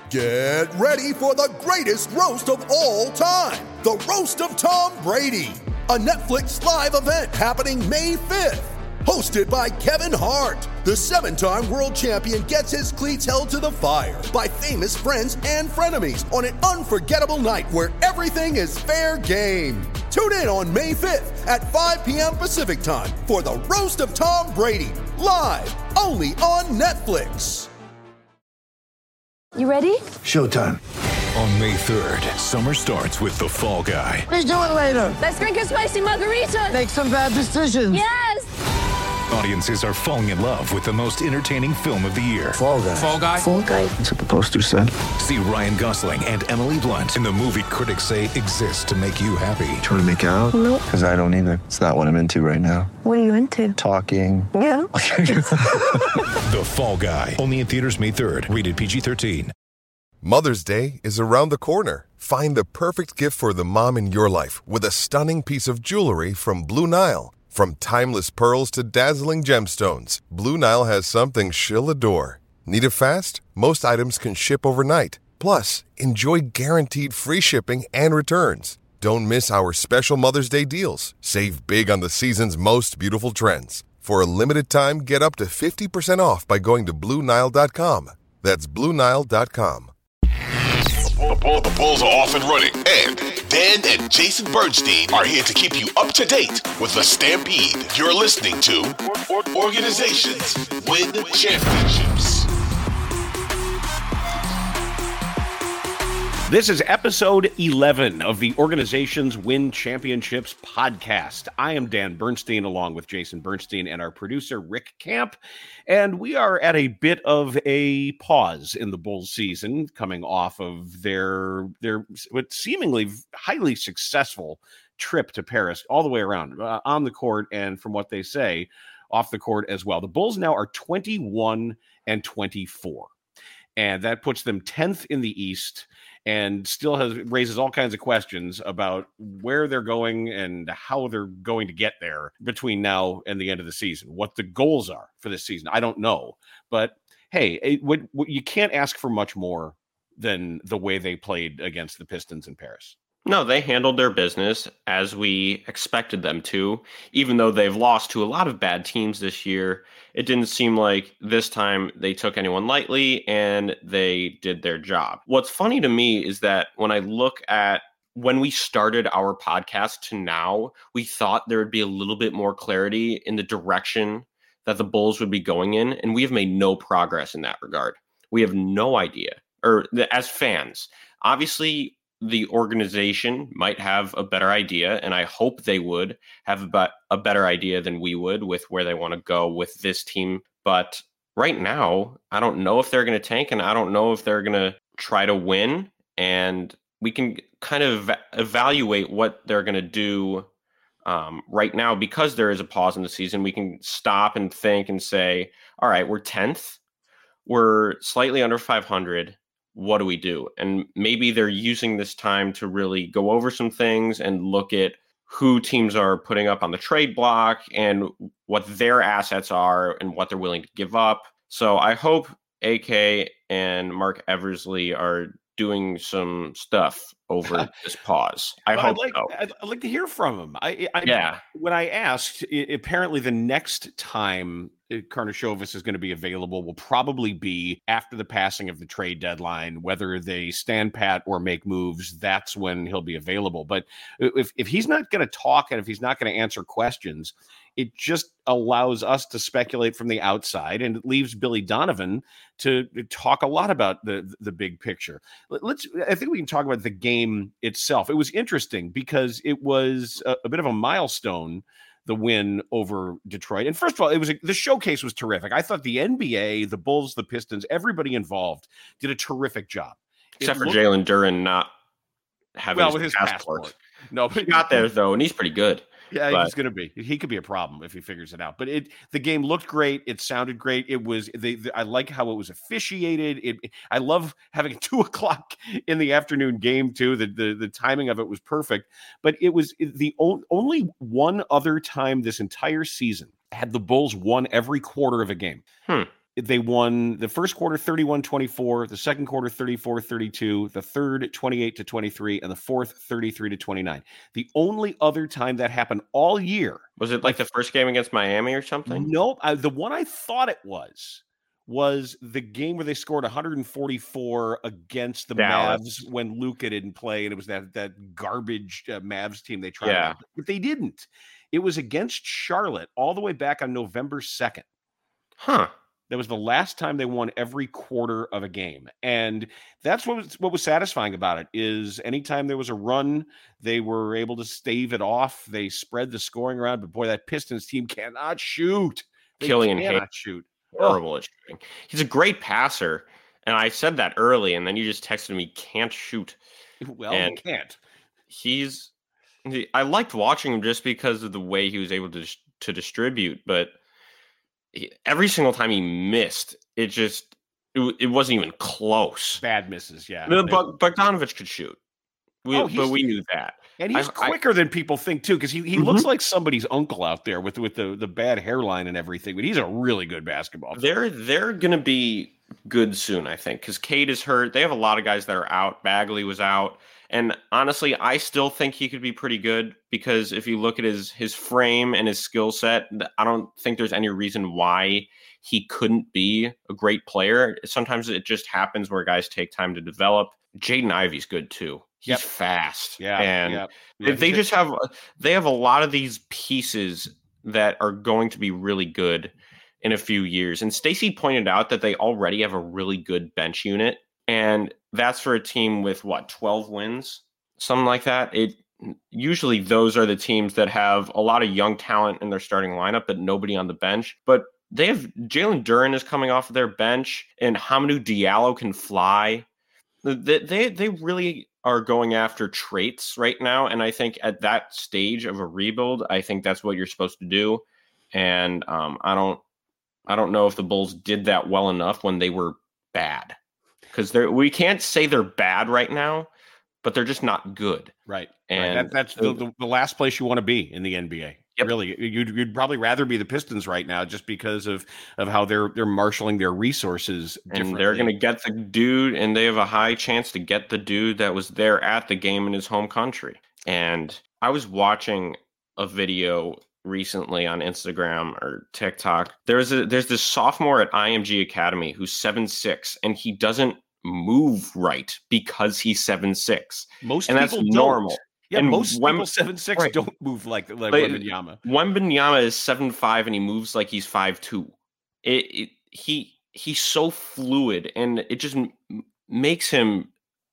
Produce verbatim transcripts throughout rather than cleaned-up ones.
Get ready for the greatest roast of all time, the Roast of Tom Brady, a Netflix live event happening May fifth. Hosted by Kevin Hart, the seven-time world champion gets his cleats held to the fire by famous friends and frenemies on an unforgettable night where everything is fair game. Tune in on May fifth at five p.m. Pacific time for the Roast of Tom Brady, live only on Netflix. You ready? Showtime. On May third, summer starts with The Fall Guy. Let's do it later. Let's drink a spicy margarita. Make some bad decisions. Yes! Audiences are falling in love with the most entertaining film of the year. Fall Guy. Fall Guy? Fall Guy. That's what the poster said. See Ryan Gosling and Emily Blunt in the movie critics say exists to make you happy. Trying to make it out? Nope. Because I don't either. It's not what I'm into right now. What are you into? Talking. Yeah. The Fall Guy. Only in theaters May third. Rated P G thirteen. Mother's Day is around the corner. Find the perfect gift for the mom in your life with a stunning piece of jewelry from Blue Nile. From timeless pearls to dazzling gemstones, Blue Nile has something she'll adore. Need it fast? Most items can ship overnight. Plus, enjoy guaranteed free shipping and returns. Don't miss our special Mother's Day deals. Save big on the season's most beautiful trends. For a limited time, get up to fifty percent off by going to Blue Nile dot com. That's Blue Nile dot com. The, bull, the Bulls are off and running, and Dan and Jason Bernstein are here to keep you up to date with the Stampede. You're listening to Organizations Win Championships. This is episode eleven of the Organizations Win Championships podcast. I am Dan Bernstein along with Jason Bernstein and our producer Rick Camp. And we are at a bit of a pause in the Bulls season coming off of their, their what seemingly highly successful trip to Paris all the way around uh, on the court and from what they say off the court as well. The Bulls now are twenty-one and twenty-four. And that puts them tenth in the East and still has raises all kinds of questions about where they're going and how they're going to get there between now and the end of the season. What the goals are for this season, I don't know. But hey, it, what, what, you can't ask for much more than the way they played against the Pistons in Paris. No, they handled their business as we expected them to. Even though they've lost to a lot of bad teams this year, it didn't seem like this time they took anyone lightly and they did their job. What's funny to me is that when I look at when we started our podcast to now, we thought there would be a little bit more clarity in the direction that the Bulls would be going in, and we have made no progress in that regard. We have no idea, or as fans, obviously, the organization might have a better idea, and I hope they would have a better idea than we would with where they want to go with this team. But right now, I don't know if they're going to tank, and I don't know if they're going to try to win. And we can kind of evaluate what they're going to do um, right now because there is a pause in the season. We can stop and think and say, all right, we're tenth. We're slightly under five hundred. What do we do? And maybe they're using this time to really go over some things and look at who teams are putting up on the trade block and what their assets are and what they're willing to give up. So I hope A K and Mark Eversley are doing some stuff over this pause. I well, hope I'd like, so. I'd, I'd like to hear from him. I, I, yeah. When I asked, it, apparently the next time Karnisovas is going to be available will probably be after the passing of the trade deadline. Whether they stand pat or make moves, that's when he'll be available. But if, if he's not going to talk and if he's not going to answer questions, it just allows us to speculate from the outside, and it leaves Billy Donovan to talk a lot about the, the big picture. Let's, I think we can talk about the game itself. It was interesting because it was a, a bit of a milestone, the win over Detroit. And first of all, it was a, the showcase was terrific. I thought the N B A, the Bulls, the Pistons, everybody involved did a terrific job. Except it for looked, Jalen Duren not having well, his, with his passport. passport. No, but he got there though, and he's pretty good. Yeah, but. he's going to be. He could be a problem if he figures it out. But it, the game looked great. It sounded great. It was. They, the, I like how it was officiated. It. I love having a two o'clock in the afternoon game too. The, the the timing of it was perfect. But it was the o- only one other time this entire season had the Bulls won every quarter of a game. Hmm. they won the first quarter thirty-one twenty-four, the second quarter thirty-four thirty-two, the third twenty-eight to twenty-three, and the fourth thirty-three to twenty-nine. The only other time that happened all year. Was it like the first game against Miami or something? Nope. I, the one I thought it was was the game where they scored one forty-four against the Dallas. Mavs when Luka didn't play, and it was that that garbage uh, Mavs team they tried. Yeah. Out. But they didn't. It was against Charlotte all the way back on November second. Huh. That was the last time they won every quarter of a game. And that's what was what was satisfying about it is anytime there was a run, they were able to stave it off. They spread the scoring around, but boy, that Pistons team cannot shoot. They Killian cannot Hayes. shoot. Horrible Oh. at shooting. He's a great passer. And I said that early, and then you just texted me, can't shoot. Well, And he can't. He's, he, I liked watching him just because of the way he was able to, to distribute, but he, every single time he missed, it just, it, it wasn't even close. Bad misses, yeah. The, but Bogdanovich could shoot. We, Oh, but he's- we knew that. And he's I- I- quicker than people think too, because he, he Mhm. looks like somebody's uncle out there with with the, the bad hairline and everything. But he's a really good basketball player. They're they're gonna be good soon, I think, because Cade is hurt. They have a lot of guys that are out. Bagley was out, and honestly, I still think he could be pretty good because if you look at his his frame and his skill set, I don't think there's any reason why he couldn't be a great player. Sometimes it just happens where guys take time to develop. Jaden Ivey's good too. He's Yep. fast, Yeah, and yeah, they- yeah. they He's a- just have they have a lot of these pieces that are going to be really good in a few years. And Stacey pointed out that they already have a really good bench unit, and that's for a team with what, twelve wins, something like that. It usually those are the teams that have a lot of young talent in their starting lineup, but nobody on the bench. But they have Jalen Duren is coming off of their bench, and Hamidou Diallo can fly. They they they really are going after traits right now, and I think at that stage of a rebuild, I think that's what you're supposed to do. And um, I don't, I don't know if the Bulls did that well enough when they were bad, because they're we can't say they're bad right now, but they're just not good. Right. And right. That, that's the, the, the last place you want to be in the N B A. Yep. Really, you'd, you'd probably rather be the Pistons right now, just because of of how they're they're marshaling their resources And differently. they're going to get the dude, and they have a high chance to get the dude that was there at the game in his home country. And I was watching a video recently on Instagram or TikTok. There's a there's this sophomore at I M G Academy who's seven six, and he doesn't move right because he's seven six. Most and that's people don't. normal. Yeah, And most Wem- people seven six right. don't move like like But- Wembanyama. Wembanyama is seven five and he moves like he's five two. It, it he he's so fluid, and it just m- makes him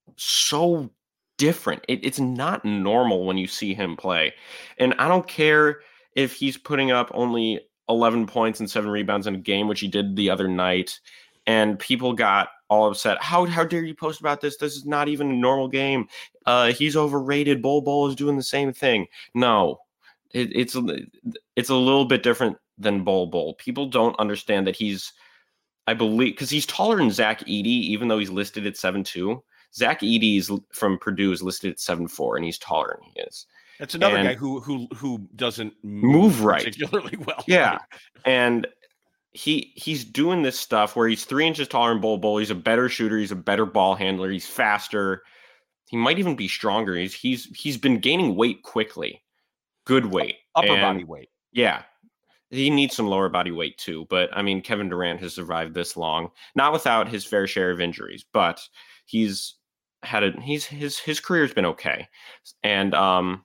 so different. It, it's not normal when you see him play. And I don't care if he's putting up only eleven points and seven rebounds in a game, which he did the other night, and people got all upset. How how dare you post about this? This is not even a normal game. Uh, he's overrated. Bol Bol is doing the same thing. No, it, it's it's a little bit different than Bol Bol. People don't understand that he's, I believe, because he's taller than Zach Edey, even though he's listed at seven two. Zach Edey is from Purdue is listed at seven four, and he's taller than he is. That's another And- guy who who who doesn't Move right. particularly well. Yeah, and he he's doing this stuff where he's three inches taller than Bol Bol. He's a better shooter. He's a better ball handler. He's faster. He might even be stronger. He's he's he's been gaining weight quickly, good weight, Upper And, body weight. Yeah, he needs some lower body weight too. But I mean, Kevin Durant has survived this long, not without his fair share of injuries, but he's had a he's his his career's been okay, and um,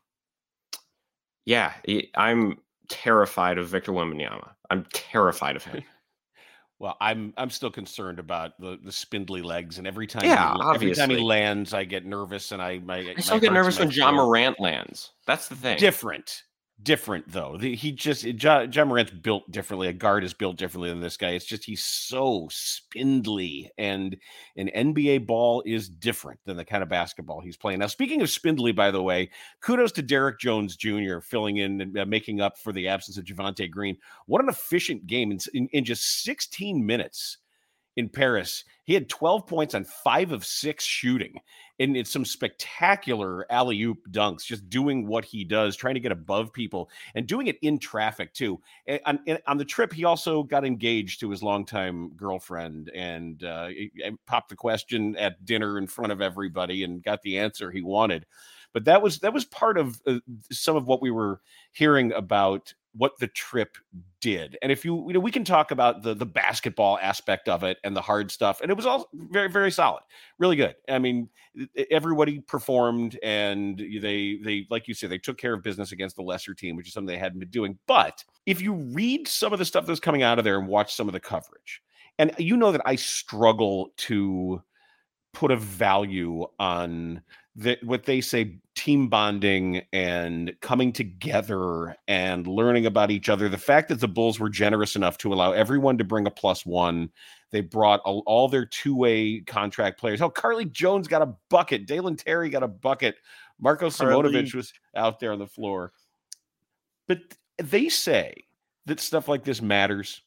yeah, he, I'm terrified of Victor Wembanyama. I'm terrified of him. Well, I'm I'm still concerned about the, the spindly legs, and every time Yeah, he, every time he obviously. lands, I get nervous, and I my I still get nervous when John Morant lands. That's the thing. Different, different though. The, he just John, John Morant's built differently. A guard is built differently than this guy. It's just he's so spindly, and an N B A ball is different than the kind of basketball he's playing. Now, speaking of spindly, by the way, kudos to Derek Jones Junior filling in and uh, making up for the absence of Javonte Green. What an efficient game in, in, in just sixteen minutes. in Paris. He had twelve points on five of six shooting. And it's some spectacular alley-oop dunks, just doing what he does, trying to get above people and doing it in traffic too. And on, and on the trip, he also got engaged to his longtime girlfriend and uh, popped the question at dinner in front of everybody and got the answer he wanted. But that was that was part of uh, some of what we were hearing about what the trip did. And if you, you know, we can talk about the, the basketball aspect of it and the hard stuff. And it was all very, very solid, really good. I mean, everybody performed and they, they, like you said, they took care of business against the lesser team, which is something they hadn't been doing. But if you read some of the stuff that's coming out of there and watch some of the coverage, and you know that I struggle to put a value on the, what they say, team bonding and coming together and learning about each other. The fact that the Bulls were generous enough to allow everyone to bring a plus one. They brought all, all their two-way contract players. Oh, Carly Jones got a bucket. Dalen Terry got a bucket. Marko Simonovic was out there on the floor. But they say that stuff like this matters.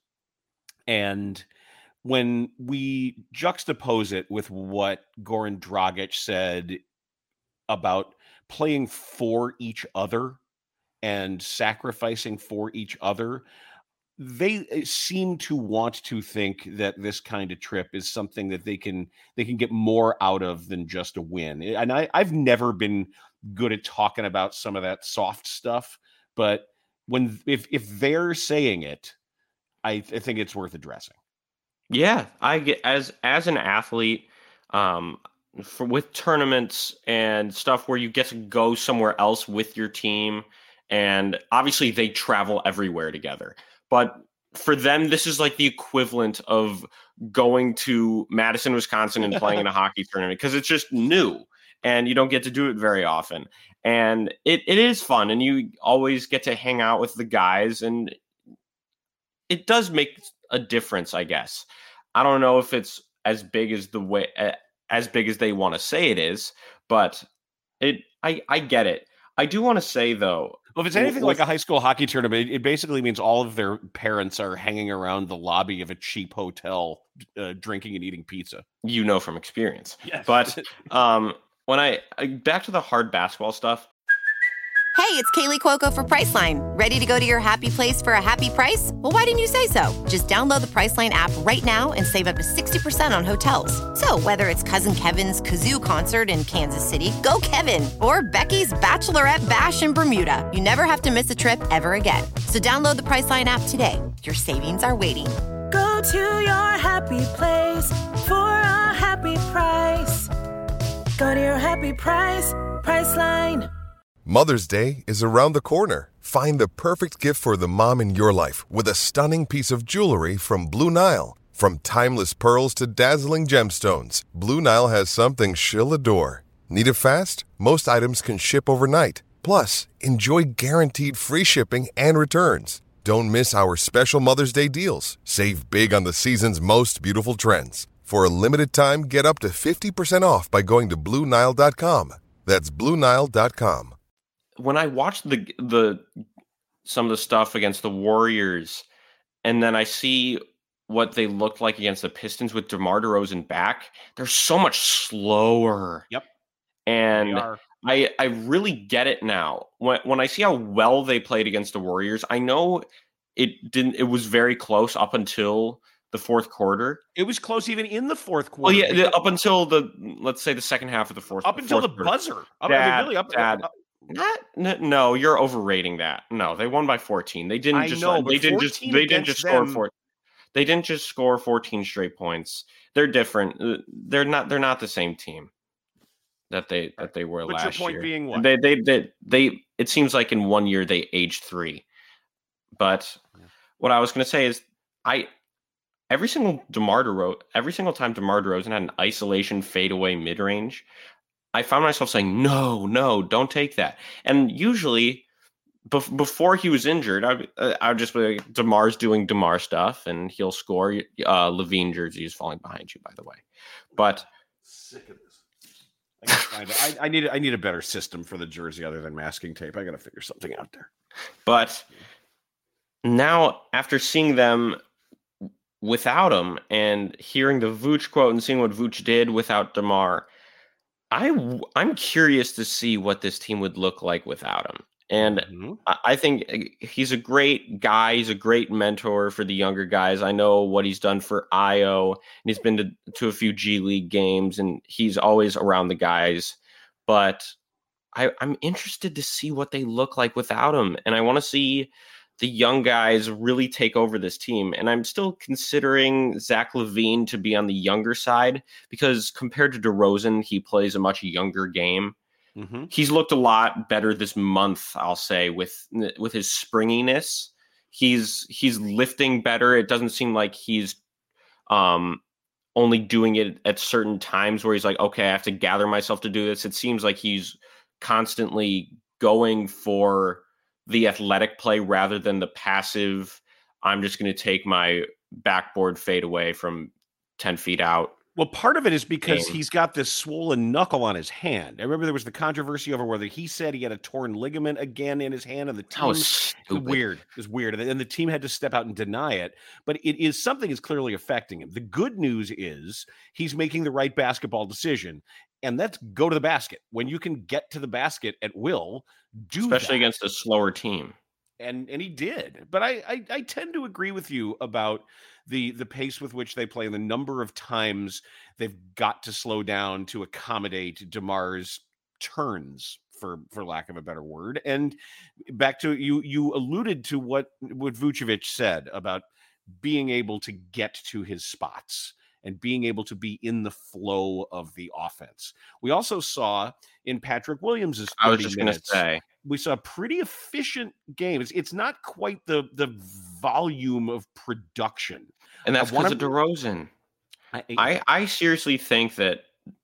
And when we juxtapose it with what Goran Dragic said about playing for each other and sacrificing for each other, they seem to want to think that this kind of trip is something that they can they can get more out of than just a win. And I, I've never been good at talking about some of that soft stuff, but when if if they're saying it, I, I think it's worth addressing. Yeah, I get as as an athlete, um, for with tournaments and stuff where you get to go somewhere else with your team, and obviously they travel everywhere together. But for them, this is like the equivalent of going to Madison, Wisconsin and playing in a hockey tournament because it's just new and you don't get to do it very often. And it, it is fun and you always get to hang out with the guys and it does make a difference, I guess. I don't know if it's as big as the way as big as they want to say it is, but it I, I get it. I do want to say though, well, if it's anything with, like a high school hockey tournament, it basically means all of their parents are hanging around the lobby of a cheap hotel, uh, drinking and eating pizza. You know from experience. Yes. But um, when I back to the hard basketball stuff. Hey, it's Kaylee Cuoco for Priceline. Ready to go to your happy place for a happy price? Well, why didn't you say so? Just download the Priceline app right now and save up to sixty percent on hotels. So whether it's Cousin Kevin's Kazoo Concert in Kansas City, go Kevin, or Becky's Bachelorette Bash in Bermuda, you never have to miss a trip ever again. So download the Priceline app today. Your savings are waiting. Go to your happy place for a happy price. Go to your happy price, Priceline. Mother's Day is around the corner. Find the perfect gift for the mom in your life with a stunning piece of jewelry from Blue Nile. From timeless pearls to dazzling gemstones, Blue Nile has something she'll adore. Need it fast? Most items can ship overnight. Plus, enjoy guaranteed free shipping and returns. Don't miss our special Mother's Day deals. Save big on the season's most beautiful trends. For a limited time, get up to fifty percent off by going to Blue Nile dot com. That's Blue Nile dot com. When I watched the the some of the stuff against the Warriors, and then I see what they looked like against the Pistons with DeMar DeRozan back, they're so much slower. Yep. And I I really get it now. When when I see how well they played against the Warriors, I know it didn't it was very close up until the fourth quarter. It was close even in the fourth quarter. Well, yeah, the, up until the let's say the second half of the fourth. Up until fourth the buzzer. Quarter. Up, Dad, I mean, really up, Dad, up, Not, no, you're overrating that. No, they won by fourteen. They didn't I just. know, they didn't just. They didn't just score them, four. They didn't just score fourteen straight points. They're different. They're not. They're not the same team that they that they were but last your point year. Being what? They, they they they. It seems like in one year they aged three. But yeah. What I was going to say is, I every single DeMar DeRozan, every single time DeMar DeRozan had an isolation fadeaway mid range, I found myself saying, no, no, don't take that. And usually bef- before he was injured, I I would just be like, DeMar's doing DeMar stuff and he'll score. Uh, Levine jersey is falling behind you, by the way. But sick of this. I, I, I need I need a better system for the jersey other than masking tape. I got to figure something out there. But now after seeing them without him, and hearing the Vooch quote and seeing what Vooch did without DeMar, I, I'm curious to see what this team would look like without him. And mm-hmm. I, I think he's a great guy. He's a great mentor for the younger guys. I know what he's done for Io, and he's been to, to a few G League games, and he's always around the guys. But I, I'm interested to see what they look like without him. And I want to see the young guys really take over this team. And I'm still considering Zach LaVine to be on the younger side, because compared to DeRozan, he plays a much younger game. Mm-hmm. He's looked a lot better this month, I'll say, with with his springiness. He's he's lifting better. It doesn't seem like he's um, only doing it at certain times where he's like, okay, I have to gather myself to do this. It seems like he's constantly going for the athletic play rather than the passive, I'm just going to take my backboard fade away from ten feet out. Well, part of it is because game. he's got this swollen knuckle on his hand. I remember there was the controversy over whether he said he had a torn ligament again in his hand, and the team was weird. It was weird. And the team had to step out and deny it. But it is something is clearly affecting him. The good news is he's making the right basketball decision. And that's go to the basket. When you can get to the basket at will, do especially that. against a slower team. And and he did. But I, I I tend to agree with you about the the pace with which they play and the number of times they've got to slow down to accommodate DeMar's turns, for for lack of a better word. And back to you you alluded to what what Vucevic said about being able to get to his spots and being able to be in the flow of the offense. We also saw in Patrick Williams' thirty I was just going to say, we saw a pretty efficient game. It's, it's not quite the the volume of production. And that's because of DeRozan. I, I, I seriously think that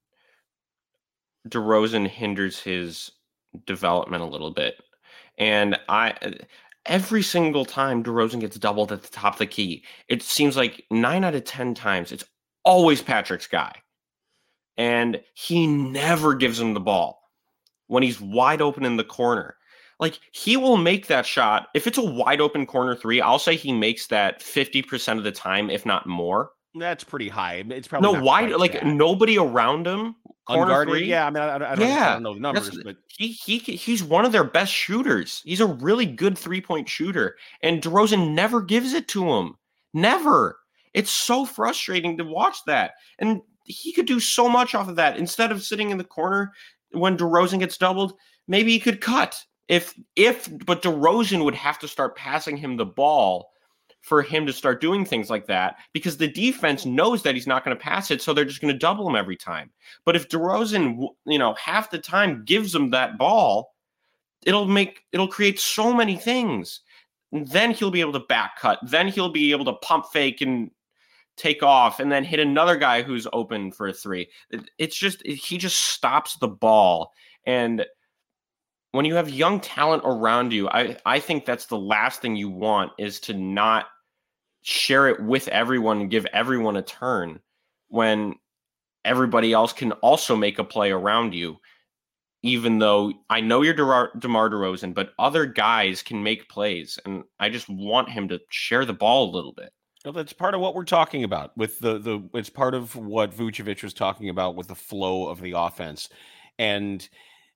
DeRozan hinders his development a little bit. And I... Every single time DeRozan gets doubled at the top of the key, it seems like nine out of ten times it's always Patrick's guy. And he never gives him the ball when he's wide open in the corner. Like, he will make that shot. If it's a wide open corner three, I'll say he makes that fifty percent of the time, if not more. That's pretty high. It's probably no wide, like bad. Nobody around him. Unguarded, three. yeah. I mean, I, I, don't, yeah. I don't know the numbers, That's, but he he he's one of their best shooters. He's a really good three point shooter, and DeRozan never gives it to him. Never. It's so frustrating to watch that, and he could do so much off of that. Instead of sitting in the corner when DeRozan gets doubled, maybe he could cut. If if but DeRozan would have to start passing him the ball for him to start doing things like that, because the defense knows that he's not going to pass it, so they're just going to double him every time. But if DeRozan, you know, half the time gives him that ball, it'll make it'll create so many things. And then he'll be able to back cut. Then he'll be able to pump fake and take off, and then hit another guy who's open for a three. It's just he just stops the ball. And when you have young talent around you, I I think that's the last thing you want, is to not share it with everyone and give everyone a turn when everybody else can also make a play around you. Even though I know you're DeMar, DeMar DeRozan, but other guys can make plays, and I just want him to share the ball a little bit. Well, that's part of what we're talking about with the the. It's part of what Vucevic was talking about with the flow of the offense, and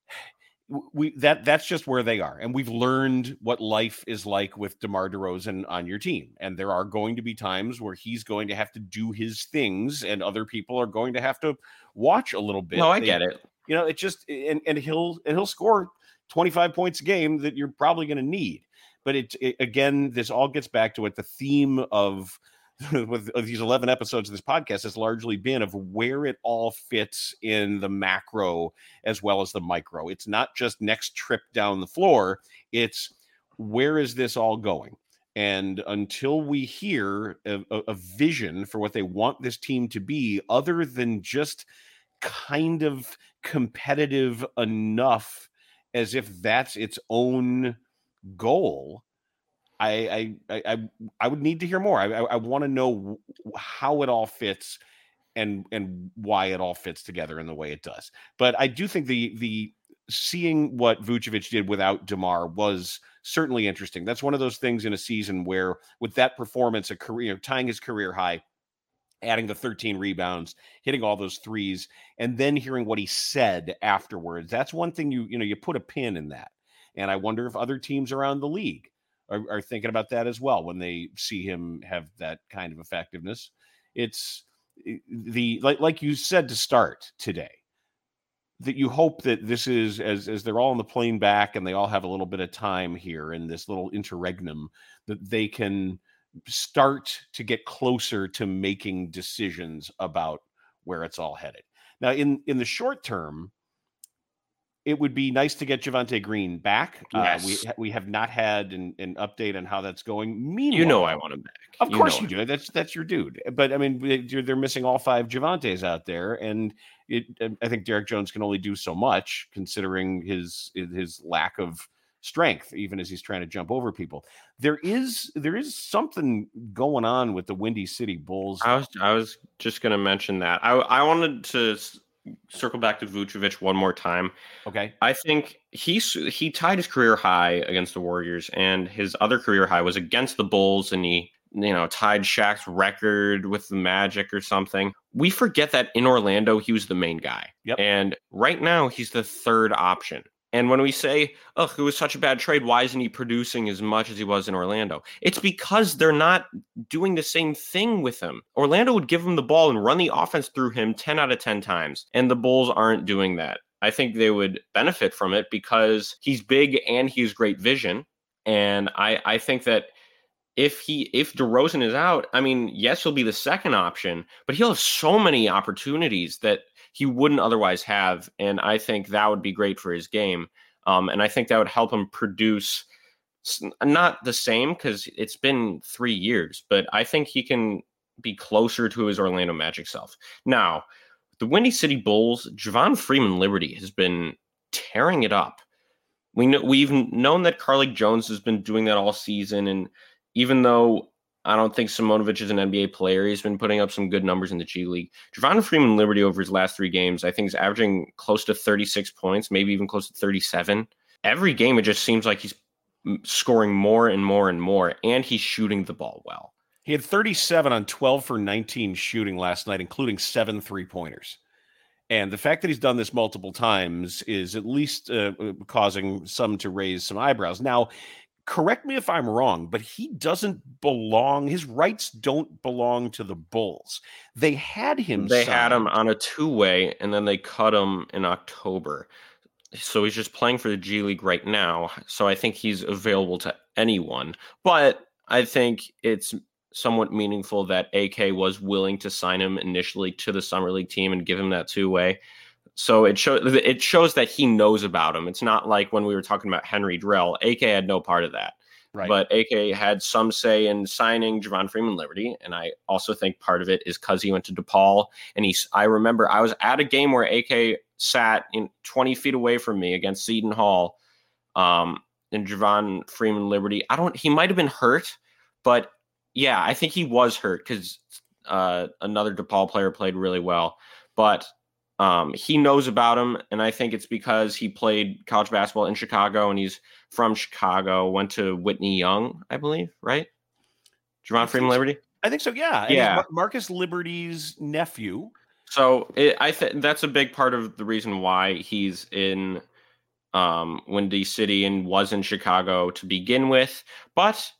we that that's just where they are. And we've learned what life is like with DeMar DeRozan on your team. And there are going to be times where he's going to have to do his things, and other people are going to have to watch a little bit. No, I they, get it. You know, it just and and he'll and he'll score twenty-five points a game that you're probably going to need. But it, it again, this all gets back to what the theme of with of these eleven episodes of this podcast has largely been, of where it all fits in the macro as well as the micro. It's not just next trip down the floor. It's where is this all going? And until we hear a, a vision for what they want this team to be, other than just kind of competitive enough as if that's its own goal, I I I I would need to hear more. I I, I want to know how it all fits and and why it all fits together in the way it does. But I do think the the seeing what Vucevic did without DeMar was certainly interesting. That's one of those things in a season where, with that performance, a career tying his career high, adding the thirteen rebounds, hitting all those threes, and then hearing what he said afterwards. That's one thing you you know you put a pin in that. And I wonder if other teams around the league are, are thinking about that as well when they see him have that kind of effectiveness. It's the like like you said to start today, that you hope that this is, as as they're all on the plane back and they all have a little bit of time here in this little interregnum, that they can start to get closer to making decisions about where it's all headed. Now, in, in the short term, it would be nice to get Javonte Green back. Yes. Uh, we we have not had an, an update on how that's going. Meanwhile, you know I want him back. Of you course know you do. That's that's your dude. But I mean, they're, they're missing all five Javontes out there, and it. I think Derek Jones can only do so much considering his his lack of strength, even as he's trying to jump over people. There is there is something going on with the Windy City Bulls. I was I was just going to mention that. I I wanted to circle back to Vucevic one more time. Okay. I think he he tied his career high against the Warriors, and his other career high was against the Bulls, and he you know tied Shaq's record with the Magic or something. We forget that in Orlando he was the main guy. Yep. And right now he's the third option. And when we say, oh, it was such a bad trade, why isn't he producing as much as he was in Orlando? It's because they're not doing the same thing with him. Orlando would give him the ball and run the offense through him ten out of ten times, and the Bulls aren't doing that. I think they would benefit from it because he's big and he has great vision. And I, I think that if he if DeRozan is out, I mean, yes, he'll be the second option, but he'll have so many opportunities that he wouldn't otherwise have. And I think that would be great for his game. Um, and I think that would help him produce not the same because it's been three years, but I think he can be closer to his Orlando Magic self. Now, the Windy City Bulls, Javon Freeman Liberty has been tearing it up. We know, we've known that Carlik Jones has been doing that all season. And even though I don't think Simonovic is an N B A player, he's been putting up some good numbers in the G League. Javon Freeman Liberty over his last three games, I think is averaging close to thirty-six points, maybe even close to thirty-seven. Every game, it just seems like he's scoring more and more and more, and he's shooting the ball well. He had thirty-seven on twelve for nineteen shooting last night, including seven three-pointers. And the fact that he's done this multiple times is at least uh, causing some to raise some eyebrows. Now, correct me if I'm wrong, but he doesn't belong. His rights don't belong to the Bulls. They had him. They signed. had him on a two-way, and then they cut him in October. So he's just playing for the G League right now. So I think he's available to anyone. But I think it's somewhat meaningful that A K was willing to sign him initially to the Summer League team and give him that two-way. So it shows it shows that he knows about him. It's not like when we were talking about Henry Drell. A K had no part of that. Right. But A K had some say in signing Javon Freeman Liberty. And I also think part of it is because he went to DePaul. And he's, I remember I was at a game where A K sat in twenty feet away from me against Seton Hall. Um, and Javon Freeman Liberty, I don't, he might've been hurt, but yeah, I think he was hurt because uh, another DePaul player played really well. But Um, he knows about him, and I think it's because he played college basketball in Chicago, and he's from Chicago, went to Whitney Young, I believe, right? Javon Freeman Liberty? I think so, yeah. And Yeah. Mar- Marcus Liberty's nephew. So it, I think that's a big part of the reason why he's in um, Windy City and was in Chicago to begin with. But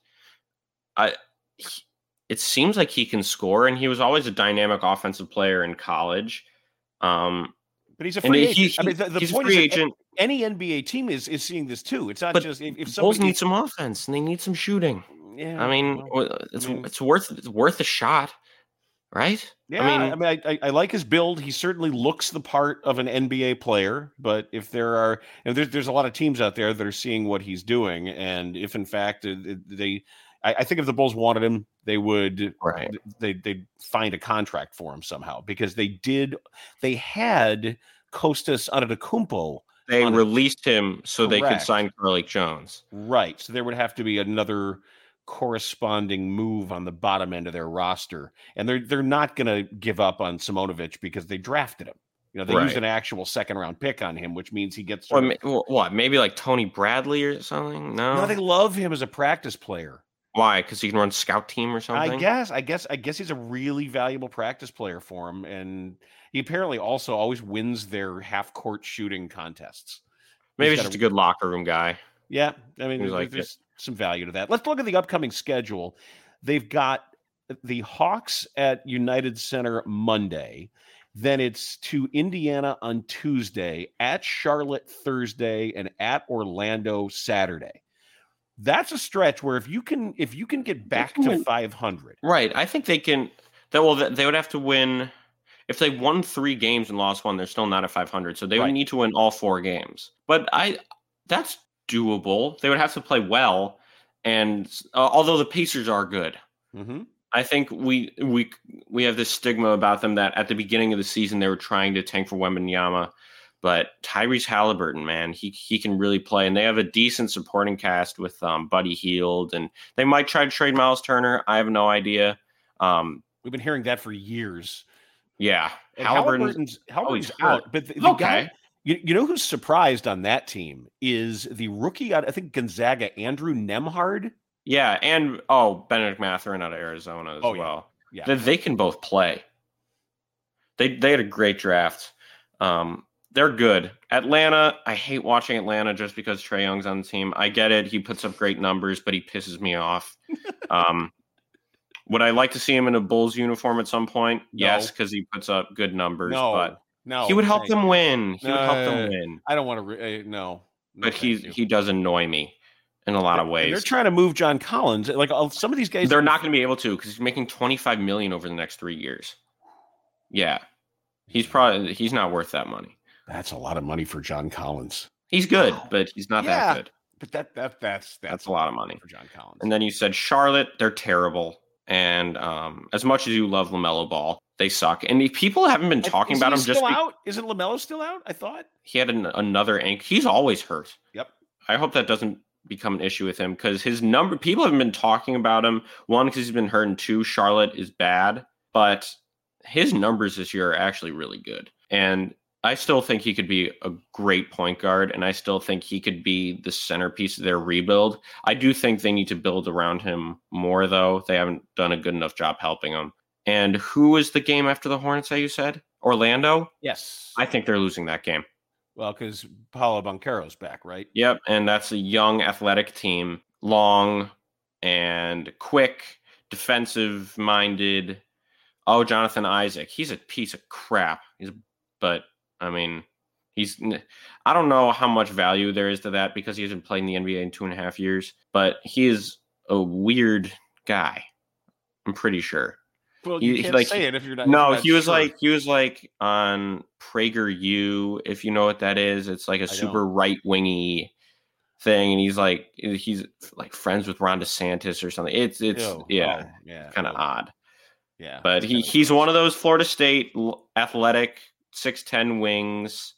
I, he, it seems like he can score, and he was always a dynamic offensive player in college. Um, but he's a free agent. He, he, I mean, the, the he's point a free is that agent. Any N B A team is, is seeing this too. It's not But just if, if Bulls somebody need some offense and they need some shooting. Yeah, I mean, well, it's I mean- it's worth it's worth a shot, right? Yeah, I mean, I mean, I, I, I like his build. He certainly looks the part of an N B A player. But if there are, you know, there's there's a lot of teams out there that are seeing what he's doing, and if in fact it, it, they, I, I think if the Bulls wanted him, they would, right? They they'd find a contract for him somehow because they did. They had Kostas Antetokounmpo. They on released him so they could Correct. sign Carlik Jones. Right. So there would have to be another corresponding move on the bottom end of their roster. And they're they're not going to give up on Simonovic because they drafted him. You know, they right. used an actual second round pick on him, which means he gets Or, of, what, maybe like Tony Bradley or something? No, no, they love him as a practice player. Why? Because he can run scout team or something? I guess, I guess, I guess he's a really valuable practice player for him. And he apparently also always wins their half court shooting contests. Maybe he's just a, a good locker room guy. Yeah. I mean, there's, like there's some value to that. Let's look at the upcoming schedule. They've got the Hawks at United Center Monday. Then it's to Indiana on Tuesday, at Charlotte Thursday, and at Orlando Saturday. That's a stretch where if you can if you can get back can to win. five hundred. Right. I think they can that well they would have to win if they won three games and lost one, they're still not at five hundred. So they right. would need to win all four games. But I that's doable. They would have to play well, and uh, although the Pacers are good. Mm-hmm. I think we we we have this stigma about them that at the beginning of the season they were trying to tank for Wembanyama, but Tyrese Halliburton, man, he he can really play, and they have a decent supporting cast with um, Buddy Hield, and they might try to trade Miles Turner. I have no idea. Um, We've been hearing that for years. Yeah, and Halliburton's Halliburton's oh, out, but the, the okay. guy, you, you know who's surprised on that team is the rookie out I think Gonzaga, Andrew Nembhard. Yeah, and, oh, Benedict Mathurin out of Arizona as oh, well. Yeah. They, they can both play. They they had a great draft. Um, they're good. Atlanta, I hate watching Atlanta just because Trae Young's on the team. I get it. He puts up great numbers, but he pisses me off. um, would I like to see him in a Bulls uniform at some point? No. Yes, because he puts up good numbers. No, but no. He would help them win. He no, would help them win. I don't want to, re- uh, no. no. But he he does annoy me. In a lot of ways. And they're trying to move John Collins. Like some of these guys, they're not going to be able to because he's making twenty-five million dollars over the next three years. Yeah, he's probably he's not worth that money. That's a lot of money for John Collins. He's good, wow. but he's not yeah, that good. But that that that's that's, that's a lot of money for John Collins. And then you said Charlotte, they're terrible. And um, as much as you love LaMelo Ball, they suck. And if people haven't been talking Is about he him. Still Just be- out? Isn't LaMelo still out? I thought he had an, another ankle. He's always hurt. Yep. I hope that doesn't become an issue with him because his number people haven't been talking about him. One, because he's been hurt, and two, Charlotte is bad, but his numbers this year are actually really good. And I still think he could be a great point guard, and I still think he could be the centerpiece of their rebuild. I do think they need to build around him more, though. They haven't done a good enough job helping him. And who was the game after the Hornets that you said? Orlando? Yes. I think they're losing that game. Well, because Paolo Banchero's back, right? Yep, and that's a young, athletic team, long and quick, defensive-minded. Oh, Jonathan Isaac, he's a piece of crap. He's, but I mean, he's. I don't know how much value there is to that because he hasn't played in the N B A in two and a half years. But he is a weird guy. I'm pretty sure. Well, you he, can't like, say it if you're not. No, you're not he was sure. like he was like on PragerU, if you know what that is. It's like a super right wingy thing, and he's like he's like friends with Ron DeSantis or something. It's it's Ew. yeah, oh, yeah, kind of odd. Yeah, but he he's one of those Florida State athletic six ten wings.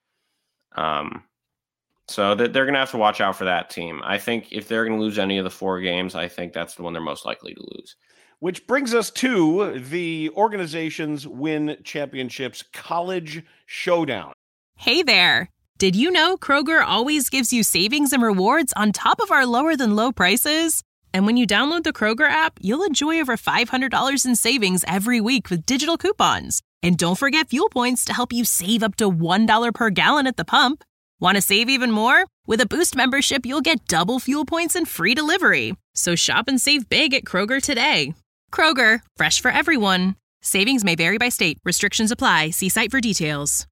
Um, so that they're gonna have to watch out for that team. I think if they're gonna lose any of the four games, I think that's the one they're most likely to lose. Which brings us to the organization's Win Championships College Showdown. Hey there. Did you know Kroger always gives you savings and rewards on top of our lower than low prices? And when you download the Kroger app, you'll enjoy over five hundred dollars in savings every week with digital coupons. And don't forget fuel points to help you save up to one dollar per gallon at the pump. Want to save even more? With a Boost membership, you'll get double fuel points and free delivery. So shop and save big at Kroger today. Kroger, fresh for everyone. Savings may vary by state. Restrictions apply. See site for details.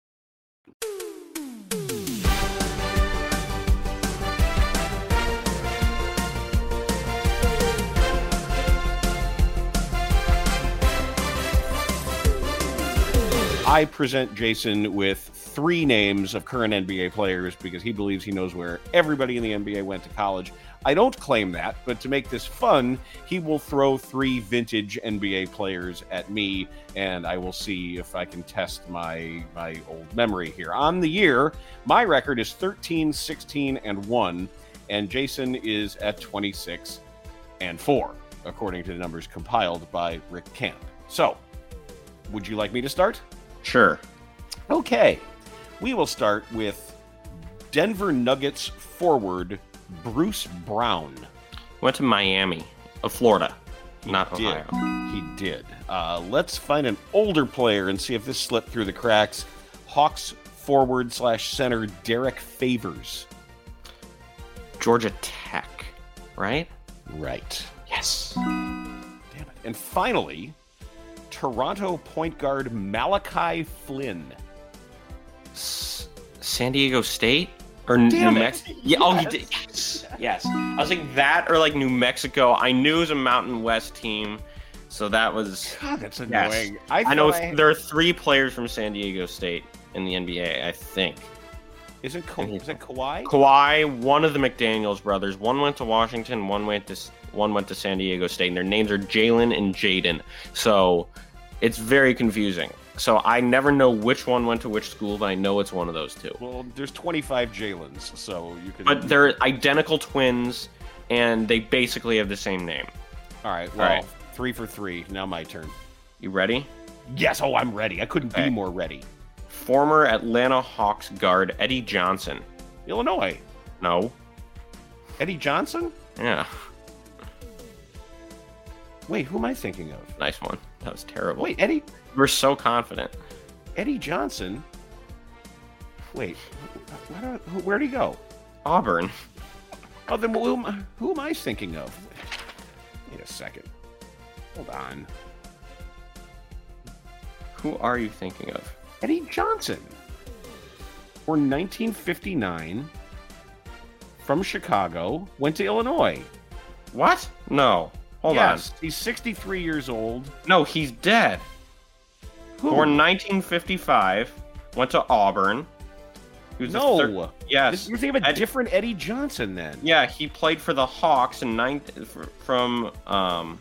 I present Jason with three names of current N B A players because he believes he knows where everybody in the N B A went to college. I don't claim that, but to make this fun, he will throw three vintage N B A players at me, and I will see if I can test my my old memory here. On the year, my record is thirteen, sixteen, and one, and Jason is at twenty-six and four, according to the numbers compiled by Rick Camp. So, would you like me to start? Sure. Okay, we will start with Denver Nuggets forward Bruce Brown. Went to Miami, of Florida, he not did. Ohio. He did. Uh, let's find an older player and see if this slipped through the cracks. Hawks forward slash center Derek Favors. Georgia Tech, right? Right. Yes. Damn it. And finally, Toronto point guard Malachi Flynn. S- San Diego State? Or Damn New it. Mexico? Yeah, oh, you did. Yes. Yes. I was thinking that or like New Mexico. I knew it was a Mountain West team, so that was. God, that's yes. annoying. I, I know I... there are three players from San Diego State in the N B A, I think. Is it, Ka- is it Kawhi? Kawhi, one of the McDaniels brothers. One went to Washington, one went to one went to San Diego State, and their names are Jalen and Jaden. So it's very confusing. So I never know which one went to which school, but I know it's one of those two. Well, there's twenty-five Jalens, so you can. But they're identical twins, and they basically have the same name. All right. Well, All right. three for three. Now my turn. You ready? Yes. Oh, I'm ready. I couldn't Okay. be more ready. Former Atlanta Hawks guard Eddie Johnson. Illinois. No. Eddie Johnson? Yeah. Wait, who am I thinking of? Nice one. That was terrible. Wait, Eddie We're so confident. Eddie Johnson? Wait, wh- wh- wh- where'd he go? Auburn. Oh, then who am, I- who am I thinking of? Wait a second. Hold on. Who are you thinking of? Eddie Johnson. Born nineteen fifty-nine, from Chicago, went to Illinois. What? No. Hold yes, he's sixty-three years old. on. No, he's dead. Who? Born nineteen fifty-five, went to Auburn. He was the No. thir- yes. You're thinking of a Eddie- different Eddie Johnson then. Yeah, he played for the Hawks in nine from um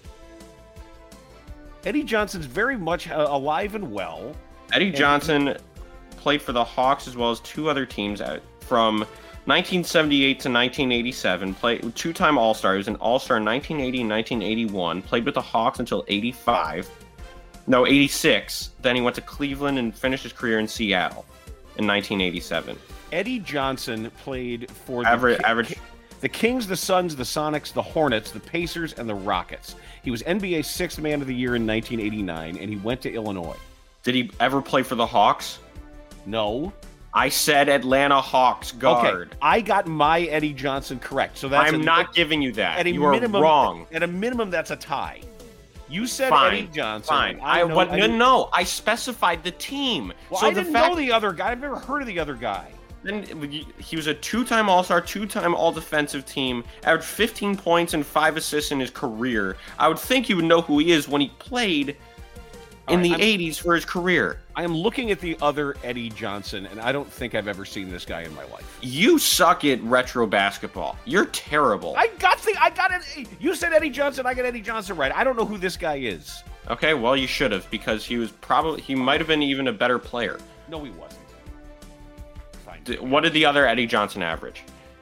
Eddie Johnson's very much uh, alive and well. Eddie And- Johnson played for the Hawks as well as two other teams out from nineteen seventy-eight to nineteen eighty-seven. Played two-time All-Star. He was an All-Star in nineteen eighty and nineteen eighty-one. Played with the Hawks until eighty-five. No, eighty-six. Then he went to Cleveland and finished his career in Seattle in nineteen eighty-seven. Eddie Johnson played for the, Average, Ki- average. the Kings, the Suns, the Sonics, the Hornets, the Pacers, and the Rockets. He was N B A Sixth Man of the Year in nineteen eighty-nine, and he went to Illinois. Did he ever play for the Hawks? No. I said Atlanta Hawks guard. Okay, I got my Eddie Johnson correct. So that's I'm a, not giving you that. At a You are minimum, wrong. At a minimum, that's a tie. You said Fine. Eddie Johnson. Fine. I, I, know, but I no, knew- no, I specified the team. Well, so I the didn't fact, know the other guy. I've never heard of the other guy. Then he was a two-time All-Star, two-time All-Defensive Team, averaged fifteen points and five assists in his career. I would think you would know who he is when he played All in right, the I'm- eighties for his career. I am looking at the other Eddie Johnson, and I don't think I've ever seen this guy in my life. You suck at retro basketball. You're terrible. I got the, I got it. You said Eddie Johnson. I got Eddie Johnson right. I don't know who this guy is. Okay, well you should have because he was probably he might have been even a better player. No, he wasn't. Fine. D- What did the other Eddie Johnson average?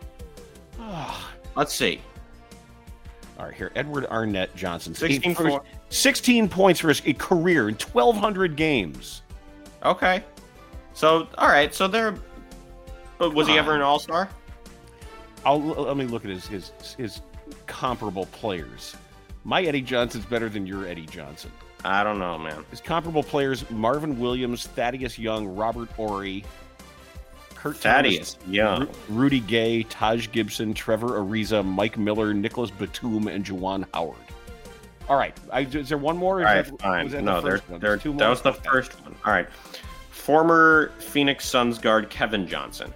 Let's see. All right, here, Edward Arnett Johnson. sixteen, Eight- for his- four. sixteen points for his career in twelve hundred games. Okay. So, all right. So there. But was he ever an All-Star? I'll let me look at his his his comparable players. My Eddie Johnson's better than your Eddie Johnson. I don't know, man. His comparable players: Marvin Williams, Thaddeus Young, Robert Ory, Kurt Thaddeus Thomas, Young. Ru- Rudy Gay, Taj Gibson, Trevor Ariza, Mike Miller, Nicholas Batum, and Juwan Howard. All right, I, is there one more? All Is right, that- fine. was that No, the there, first one? there, There's two that more? was the Okay. first one. All right. Former Phoenix Suns guard Kevin Johnson.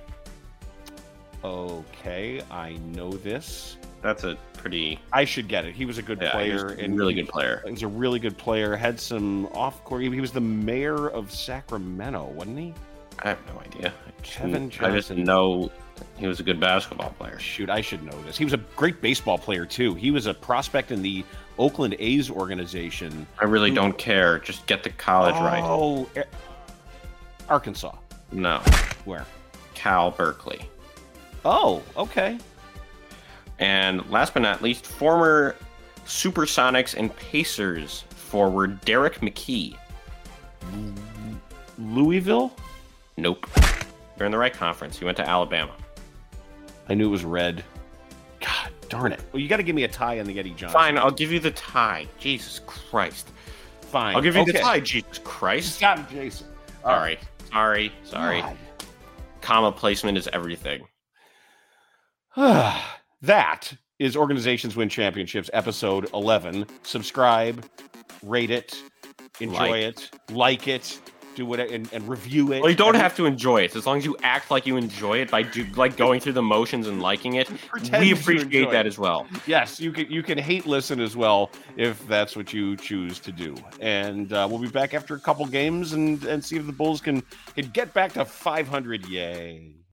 Okay, I know this. That's a pretty. I should get it. He was a good Yeah, he was player. a and really he- good player. He was a really good player. Had some off court. He was the mayor of Sacramento, wasn't he? I have no idea. I just, Kevin I just Johnson. know he was a good basketball player. Shoot, I should know this. He was a great baseball player too. He was a prospect in the Oakland A's organization. I really don't care. Just get the college right. Oh, eh, Arkansas. No. Where? Cal Berkeley. Oh, okay. And last but not least, former Supersonics and Pacers forward Derek McKee. Louisville? Nope. You're in the right conference. You went to Alabama. I knew it was red. God darn it. Well, you got to give me a tie on the Eddie Johnson. Fine, I'll give you the tie. Jesus Christ. Fine. I'll give you okay. the tie. Jesus Christ. Got him, Jason. All right. Sorry. Sorry. God. Comma placement is everything. That is Organizations Win Championships, episode eleven. Subscribe, rate it, enjoy Like. it, like it, do it, and, and review it. Well, you don't Every- have to enjoy it. As long as you act like you enjoy it by do, like going through the motions and liking it, Pretend we you appreciate enjoy that it. as well. Yes, you can you can hate listen as well if that's what you choose to do. And uh, we'll be back after a couple games and, and see if the Bulls can, can get back to five hundred. Yay.